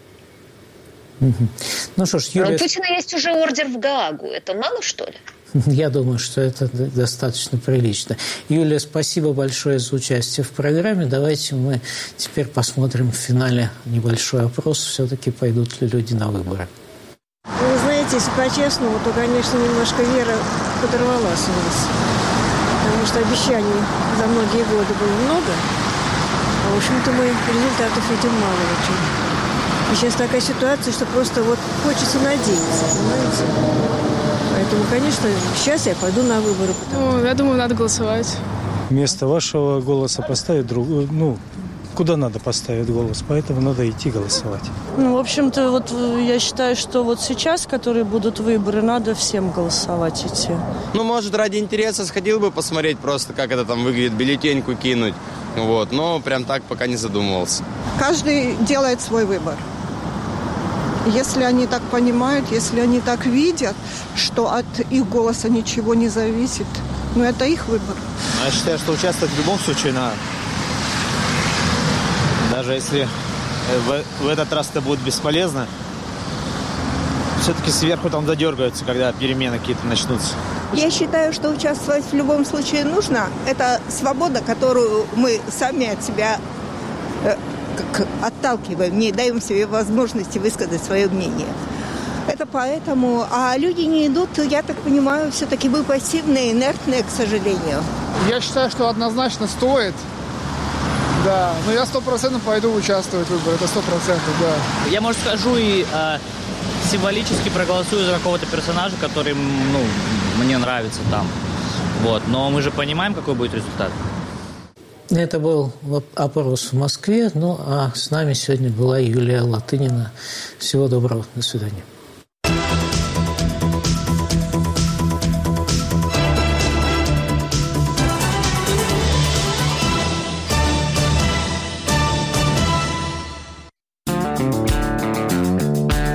Ну что ж, Юлия... Но у Путина есть уже ордер в Гаагу. Это мало, что ли? Я думаю, что это достаточно прилично. Юлия, спасибо большое за участие в программе. Давайте мы теперь посмотрим в финале небольшой опрос. Все-таки пойдут ли люди на выборы. Вы знаете, если по-честному, то, конечно, немножко вера подорвалась у нас. Потому что обещаний за многие годы было много, а, в общем-то, мы результатов видим мало очень. И сейчас такая ситуация, что просто вот хочется надеяться, понимаете? Поэтому, конечно, сейчас я пойду на выборы. Потому... Ну, я думаю, надо голосовать. Вместо вашего голоса поставить другую, ну, куда надо поставить голос, поэтому надо идти голосовать. Ну, в общем-то, вот я считаю, что вот сейчас, которые будут выборы, надо всем голосовать идти. Ну, может, ради интереса сходил бы посмотреть просто, как это там выглядит, бюллетеньку кинуть. Вот, но прям так пока не задумывался. Каждый делает свой выбор. Если они так понимают, если они так видят, что от их голоса ничего не зависит, ну, это их выбор. Я считаю, что участвовать в любом случае надо. Даже если в, в этот раз это будет бесполезно, все-таки сверху там задергаются, когда перемены какие-то начнутся. Я считаю, что участвовать в любом случае нужно. Это свобода, которую мы сами от себя э, как, отталкиваем, не даем себе возможности высказать свое мнение. Это поэтому. А люди не идут, я так понимаю, все-таки вы пассивные, инертные, к сожалению. Я считаю, что однозначно стоит. Да, но я сто процентов пойду участвовать в выборах, это сто процентов, да. Я, может, скажу и э, символически проголосую за какого-то персонажа, который, ну, мне нравится там. Вот, но мы же понимаем, какой будет результат. Это был опрос в Москве, ну а с нами сегодня была Юлия Латынина. Всего доброго, до свидания.